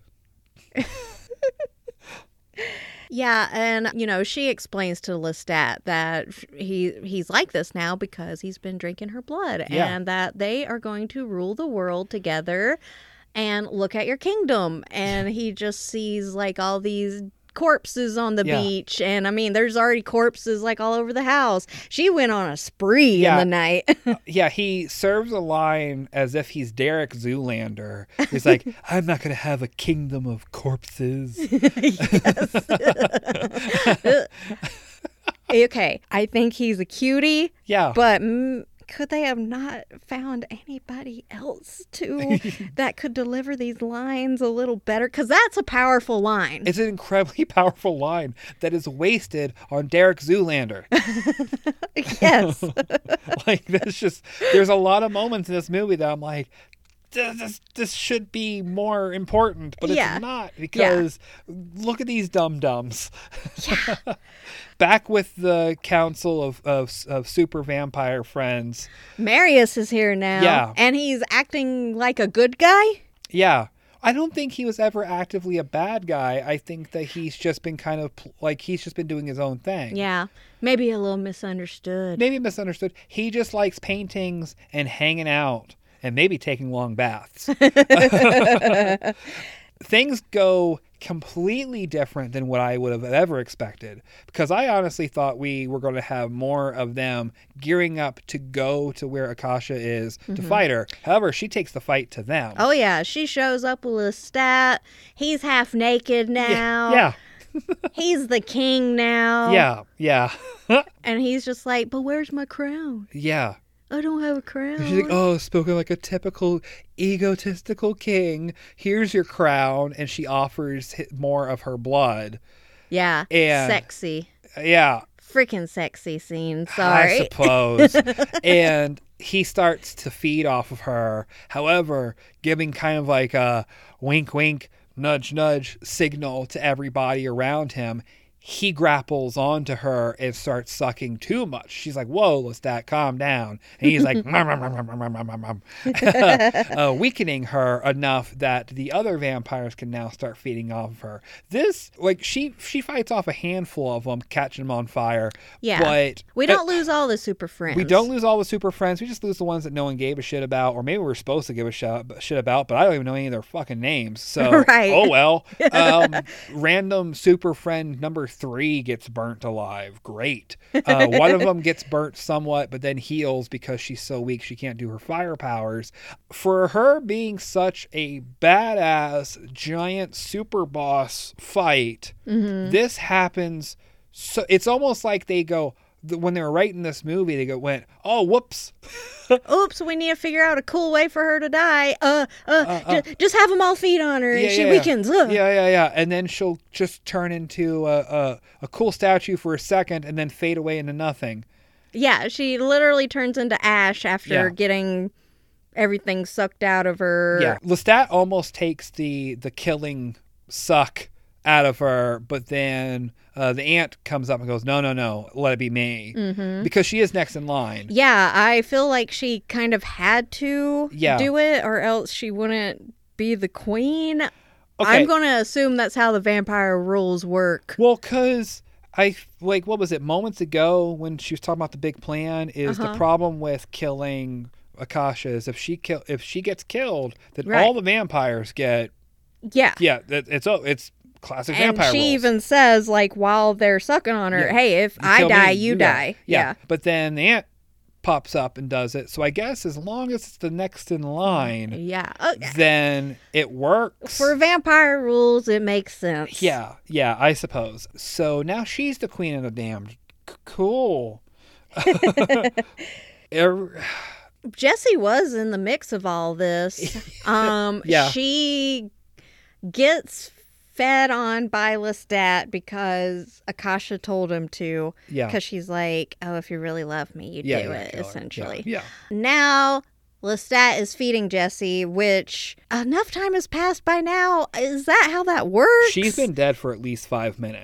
Yeah, and, you know, she explains to Lestat that he he's like this now because he's been drinking her blood. Yeah. And that they are going to rule the world together and look at your kingdom. And he just sees, like, all these corpses on the Yeah. beach. And, I mean, there's already corpses, like, all over the house. She went on a spree Yeah. in the night. Yeah, he serves a line as if he's Derek Zoolander. He's like, I'm not going to have a kingdom of corpses. Okay, I think he's a cutie. Yeah. But mm, could they have not found anybody else to that could deliver these lines a little better? Because that's a powerful line. It's an incredibly powerful line that is wasted on Derek Zoolander. Yes. Like, there's just, there's a lot of moments in this movie that I'm like, this, this should be more important, but it's Yeah. not, because look at these dum-dums. Back with the council of, of, of super vampire friends. Marius is here now. Yeah. And he's acting like a good guy. Yeah. I don't think he was ever actively a bad guy. I think that he's just been kind of, pl- like, he's just been doing his own thing. Yeah. Maybe a little misunderstood. Maybe misunderstood. He just likes paintings and hanging out and maybe taking long baths. Things go completely different than what I would have ever expected, because I honestly thought we were going to have more of them gearing up to go to where Akasha is to fight her. However, she takes the fight to them. Oh, yeah. She shows up with Lestat. He's half naked now. Yeah. He's the king now. Yeah. Yeah. And he's just like, but where's my crown? Yeah. I don't have a crown. She's like, oh, spoken like a typical egotistical king. Here's your crown. And she offers hi- more of her blood. Yeah. And- Sexy. Yeah. Freaking sexy scene. Sorry. I suppose. And he starts to feed off of her. However, giving kind of like a wink, wink, nudge, nudge signal to everybody around him. He grapples onto her and starts sucking too much. She's like, whoa, Lestat, calm down. And he's like, "Mum, mum, mum, mum, mum, mum, mum, mum," uh, weakening her enough that the other vampires can now start feeding off of her. This, like, she she fights off a handful of them, catching them on fire. Yeah. But We don't lose all the super friends. we don't lose all the super friends. We just lose the ones that no one gave a shit about, or maybe we're supposed to give a shit shit about, but I don't even know any of their fucking names. So, Right. oh well. Um, random super friend number three gets burnt alive. Great. Uh, one of them gets burnt somewhat, but then heals because she's so weak she can't do her fire powers. For her being such a badass, giant super boss fight, this happens. So it's almost like they go, when they were writing this movie, they go, went, oh, whoops. Oops, we need to figure out a cool way for her to die. Uh, uh, Uh, uh. ju- just have them all feed on her and Yeah, she yeah. weakens. Uh. Yeah, yeah, yeah. And then she'll just turn into a, a, a cool statue for a second and then fade away into nothing. Yeah, she literally turns into ash after Yeah. getting everything sucked out of her. Yeah. Lestat almost takes the, the killing suck out of her, but then uh, the aunt comes up and goes, no, no, no, let it be me. Mm-hmm. Because she is next in line. Yeah, I feel like she kind of had to Yeah. do it or else she wouldn't be the queen. Okay. I'm going to assume that's how the vampire rules work. Well, because I, like, what was it, moments ago when she was talking about the big plan, is Uh-huh. the problem with killing Akasha is if she kill if she gets killed, then Right. all the vampires get, Yeah. yeah, it, it's oh, it's classic And vampire she rules. even says, like, while they're sucking on her, Yeah. hey, if You I kill die, me, you die. Yeah. But then the aunt pops up and does it. So I guess as long as it's the next in line, Yeah. Uh, then it works. for vampire rules, it makes sense. Yeah, yeah, I suppose. So now she's the queen of the damned. C- cool. Er- Jessie was in the mix of all this. Um, Yeah. She gets fed on by Lestat because Akasha told him to. Yeah. Because she's like, oh, if you really love me, you yeah, do yeah, it, kill her. essentially. Yeah. Now, Lestat is feeding Jessie, which enough time has passed by now. Is that how that yeah. works? She's been dead for at least five minutes.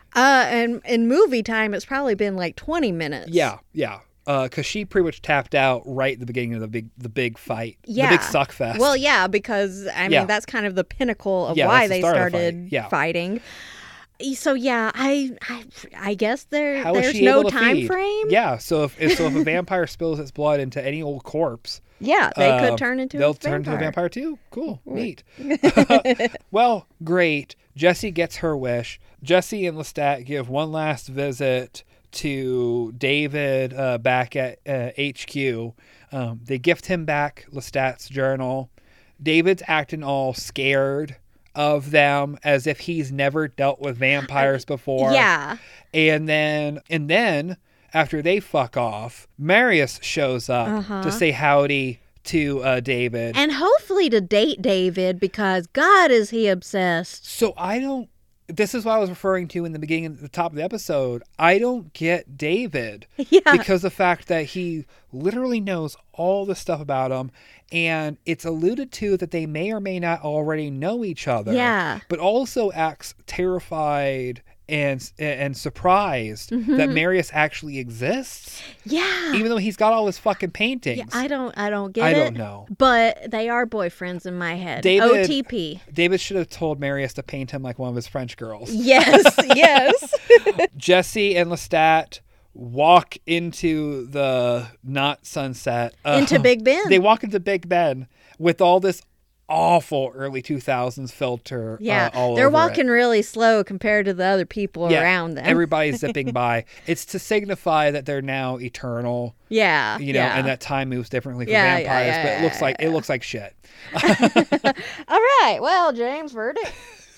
Uh, and in movie time, it's probably been like twenty minutes. Yeah, yeah. Because uh, she pretty much tapped out right at the beginning of the big the big fight. Yeah. The big suck fest. Well, yeah, because, I mean, Yeah. that's kind of the pinnacle of Yeah, why that's the they start of the started fight. Yeah. fighting. So, yeah, I I, I guess there How is there's she no able to time feed? frame. Yeah, so if, if so if a vampire spills its blood into any old corpse, Yeah, they uh, could turn into they'll a turn into a vampire. vampire too. Cool, neat. Well, great. Jessie gets her wish. Jessie and Lestat give one last visit to David uh, back at uh, H Q. Um, they gift him back Lestat's journal. David's acting all scared of them as if he's never dealt with vampires before. Yeah. And then and then after they fuck off, Marius shows up Uh-huh. to say howdy to uh, David. And hopefully to date David, because God is he obsessed. So I don't this is what I was referring to in the beginning at the top of the episode. I don't get David Yeah. because the fact that he literally knows all the stuff about him, and it's alluded to that they may or may not already know each other. Yeah. But also acts terrified and and surprised Mm-hmm. that Marius actually exists, Yeah. even though he's got all his fucking paintings. Yeah, I don't I don't get I it. don't know. But they are boyfriends in my head. David- O T P. David should have told Marius to paint him like one of his French girls. Yes, yes. Jesse and Lestat walk into the not sunset. uh, Into Big Ben. They walk into Big Ben with all this awful early two thousands filter Yeah. uh, all They're over walking it. really slow compared to the other people Yeah, around them. Everybody's zipping by. It's to signify that they're now eternal, yeah. you know, yeah. and that time moves differently for Yeah, yeah, vampires, yeah, but it looks yeah, like it looks like shit. All right. Well, James, verdict.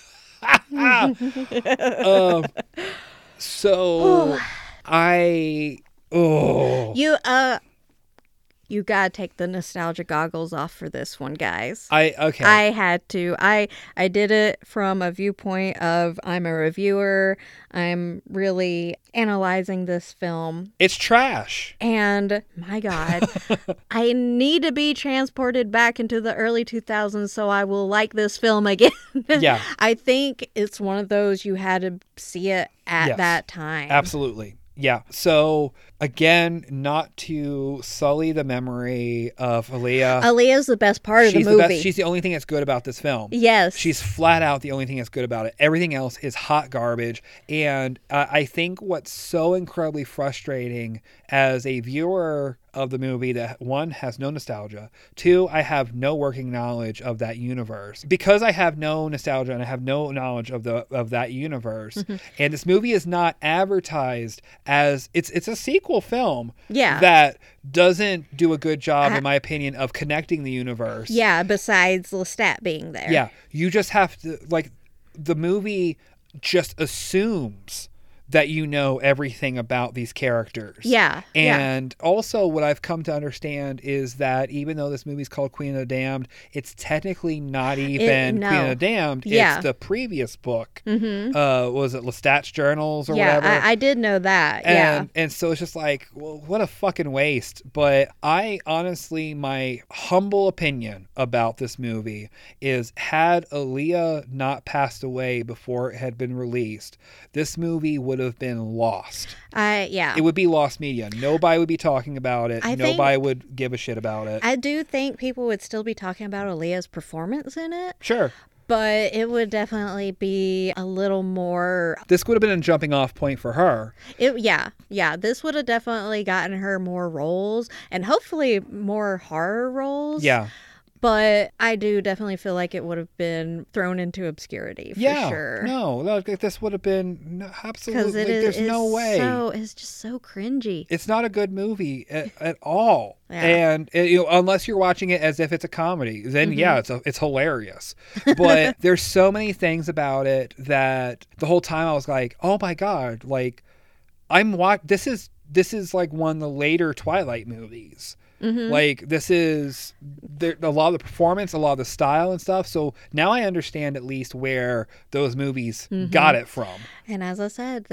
um, so I oh You uh you gotta take the nostalgia goggles off for this one, guys. I okay. I had to. I I did it from a viewpoint of I'm a reviewer. I'm really analyzing this film. It's trash. And my God, I need to be transported back into the early two thousands so I will like this film again. Yeah. I think it's one of those you had to see it at Yes. that time. Absolutely. Yeah. So again, not to sully the memory of Aaliyah. Aaliyah's the best part of she's the movie. best. She's the only thing that's good about this film. yes. She's flat out the only thing that's good about it. Everything else is hot garbage. And uh, I think what's so incredibly frustrating as a viewer of the movie that one has no nostalgia, two I have no working knowledge of that universe. Because I have no nostalgia and I have no knowledge of the of that universe, Mm-hmm. and this movie is not advertised as it's it's a sequel film. Yeah. That doesn't do a good job, I- in my opinion, of connecting the universe. Yeah, besides Lestat being there. Yeah, you just have to, like, the movie just assumes that you know everything about these characters. Yeah, yeah. And also what I've come to understand is that even though this movie's called Queen of the Damned, it's technically not even no. Queen of the Damned. Yeah. It's the previous book. Mm-hmm. Uh, was it Lestat's Journals or Yeah, whatever? I, I did know that. And, yeah. and so it's just like, well, what a fucking waste. But I honestly, my humble opinion about this movie is had Aaliyah not passed away before it had been released, this movie would have been lost. I yeah. It would be lost media. Nobody would be talking about it. I think- Nobody would give a shit about it. I do think people would still be talking about Aaliyah's performance in it, Sure. but it would definitely be a little more. This would have been a jumping off point for her. It yeah yeah. This would have definitely gotten her more roles and hopefully more horror roles. Yeah. But I do definitely feel like it would have been thrown into obscurity for Yeah. sure. No, like, this would have been no, absolutely. Because it like, is. there's no it's way. So it's just so cringy. It's not a good movie at, at all. Yeah. And uh, you know, unless you're watching it as if it's a comedy, then Mm-hmm. yeah, it's a, it's hilarious. But there's so many things about it that the whole time I was like, oh my god, like I'm watch. This is this is like one of the later Twilight movies. Mm-hmm. Like this is there, a lot of the performance, a lot of the style and stuff. So now I understand at least where those movies Mm-hmm. got it from. And as I said, they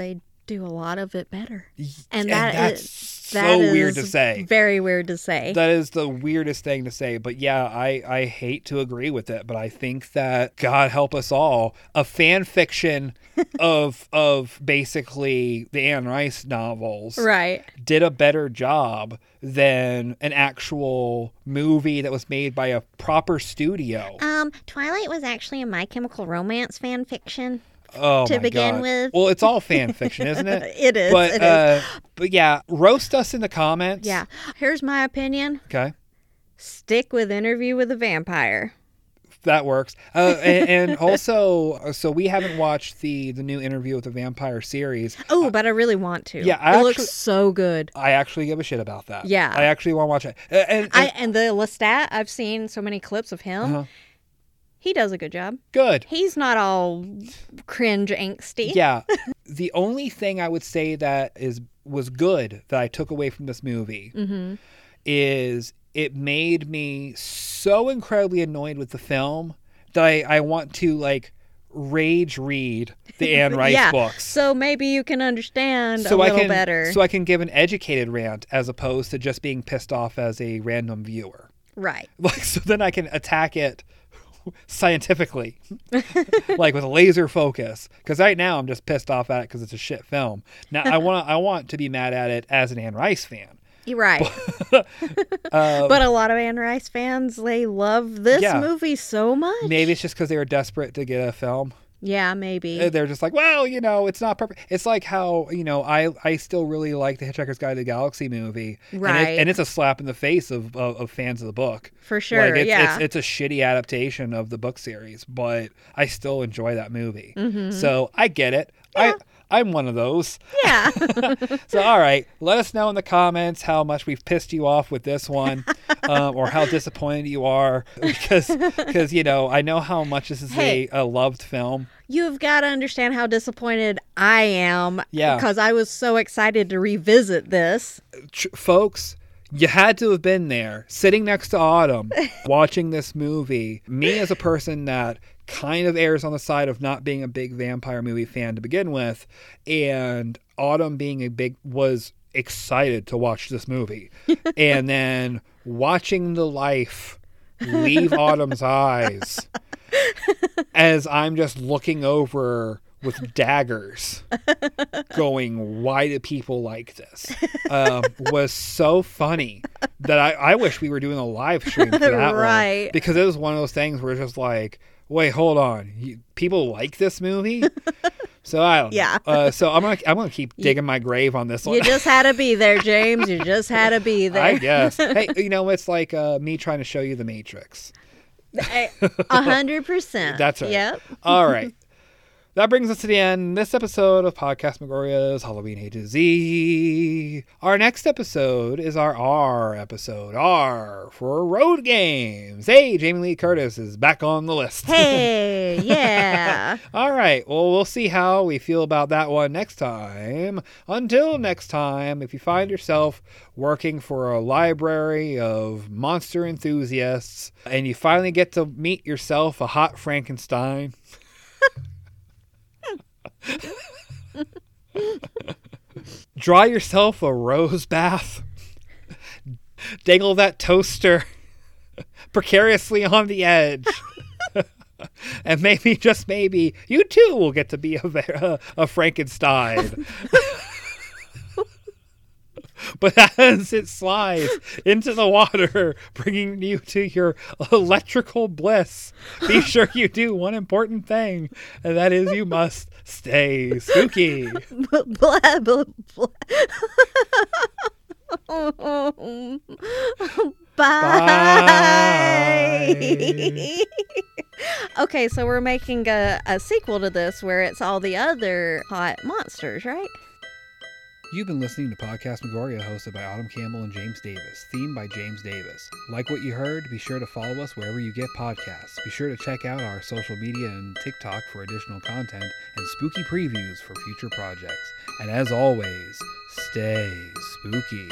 do a lot of it better. And, And that that's is, so that weird to is say. Very weird to say. That is the weirdest thing to say. But yeah, I, I hate to agree with it, but I think that, God help us all, a fan fiction of of basically the Anne Rice novels Right. did a better job than an actual movie that was made by a proper studio. Um, Twilight was actually a My Chemical Romance fan fiction. Oh to my begin God. with. Well, it's all fan fiction, isn't it? It is. But it uh, is. but yeah, roast us in the comments. Yeah. Here's my opinion. Okay. Stick with Interview with a Vampire. That works. Uh, and, and also, so we haven't watched the the new Interview with the Vampire series. Oh, but I really want to. Yeah, I it actually- looks so good. I actually give a shit about that. Yeah. I actually want to watch it. Uh, And, and, I and the Lestat, I've seen so many clips of him. uh-huh. He does a good job. Good. He's not all cringe angsty. Yeah. The only thing I would say that is was good that I took away from this movie Mm-hmm. is it made me so incredibly annoyed with the film that I, I want to like rage read the Anne Rice yeah. books. So maybe you can understand So a I little can better. so I can give an educated rant as opposed to just being pissed off as a random viewer. right. Like so then I can attack it scientifically, like with a laser focus. Because right now I'm just pissed off at it because it's a shit film. Now I want I want to be mad at it as an Anne Rice fan. You're right. Uh, But a lot of Anne Rice fans, they love this Yeah. movie so much. maybe it's just because they were desperate to get a film. Yeah, maybe. Uh, They're just like, well, you know, it's not perfect. It's like how, you know, I I still really like the Hitchhiker's Guide to the Galaxy movie. And, Right. it, and it's a slap in the face of, of, of fans of the book. For sure, Like, it's, yeah. It's, it's a shitty adaptation of the book series, but I still enjoy that movie. Mhm. So I get it. Yeah. I, I'm one of those. Yeah. So, all right. Let us know in the comments how much we've pissed you off with this one um, or how disappointed you are because, because you know, I know how much this is Hey. a, a loved film. You've got to understand how disappointed I am. Yeah. Because I was so excited to revisit this. Tr- folks, you had to have been there, sitting next to Autumn, watching this movie. Me, as a person that kind of errs on the side of not being a big vampire movie fan to begin with, and Autumn being a big was excited to watch this movie, and then watching the life leave Autumn's eyes as I'm just looking over with daggers going, why do people like this? Um, was so funny that I, I wish we were doing a live stream for that Right. one. Because it was one of those things where it's just like, wait, hold on. You, people like this movie? So I don't Yeah. know. Uh, so I'm gonna I'm gonna keep digging my grave on this one. You just had to be there, James. You just had to be there. I guess. Hey, you know, it's like uh, me trying to show you the Matrix. A hundred percent. That's right. Yep. All right. That brings us to the end of this episode of Podcast Megoria's Halloween A to Z. Our next episode is our R episode. R for road games. Hey, Jamie Lee Curtis is back on the list. Hey, yeah. All right. Well, we'll see how we feel about that one next time. Until next time, if you find yourself working for a library of monster enthusiasts and you finally get to meet yourself a hot Frankenstein, draw yourself a rose bath, dangle that toaster precariously on the edge, and maybe, just maybe, you too will get to be a, a, a Frankenstein. But as it slides into the water, bringing you to your electrical bliss, be sure you do one important thing, and that is you must stay spooky. blah, blah, blah. Bye. Bye. Okay, so we're making a, a sequel to this where it's all the other hot monsters, right? You've been listening to Podcast Megoria, hosted by Autumn Campbell and James Davis, themed by James Davis. Like what you heard? Be sure to follow us wherever you get podcasts. Be sure to check out our social media and TikTok for additional content and spooky previews for future projects. And as always, stay spooky.